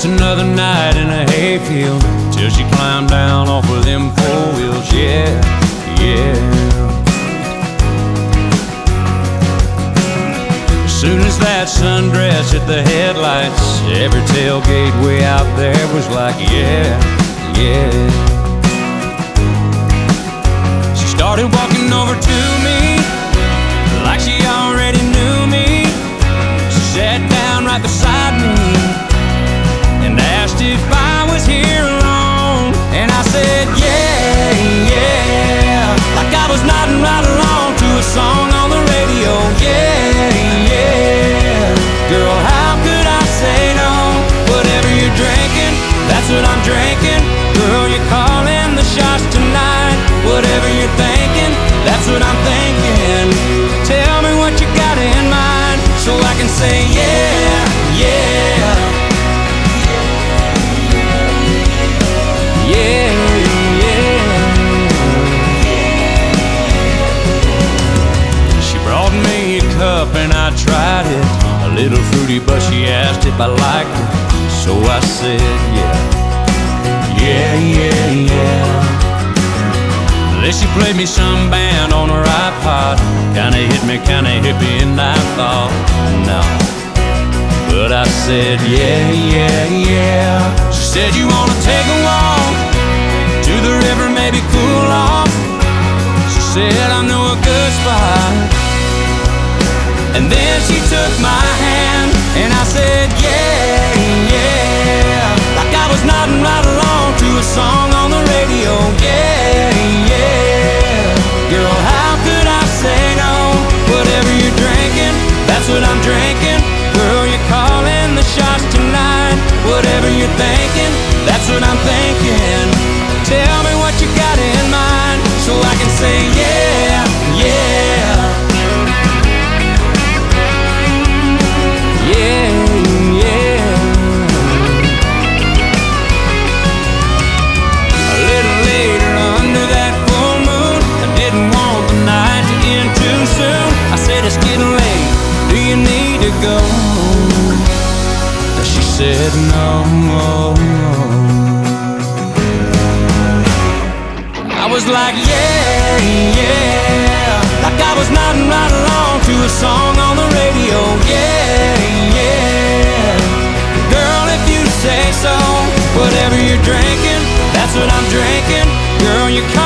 Just another night in a hayfield till she climbed down off of them 4 wheels. Yeah, yeah. As soon as that sundress hit the headlights, every tailgate way out there was like, yeah, yeah. She started walking over to me like she already knew me. She sat down right beside me and asked if I was here alone. And I said, yeah, yeah, like I was nodding right along to a song on the radio. Yeah, yeah, girl, how could I say no? Whatever you're drinking, that's what I'm drinking. Girl, you're calling the shots tonight. Whatever you're thinking, that's what I'm thinking. Tell me what you got in mind so I can say yeah, yeah. Yeah, yeah. She brought me a cup and I tried it. A little fruity, but she asked if I liked it. So I said yeah, yeah, yeah, yeah. Then she played me some band on her iPod. Kinda hit me, kinda hippie, and I thought no. But I said yeah, yeah, yeah. She said, you wanna take a walk to the river, maybe cool off? She said, I know a good spot. And then she took my hand and I said yeah, yeah, like I was nodding right along to a song on the radio. Yeah, yeah, girl, how could I say no? Whatever you're drinking, that's what I'm drinking. Girl, you're calling the shots tonight. Whatever you're thinking, that's what I'm thinking. Tell me what you got in mind so I can say yeah, yeah. Yeah, yeah. A little later under that full moon, I didn't want the night to end too soon. I said, it's getting late, do you need to go? She said no. I was like yeah, yeah, like I was nodding right along to a song on the radio. Yeah, yeah, girl, if you say so. Whatever you're drinking, that's what I'm drinking. Girl, you're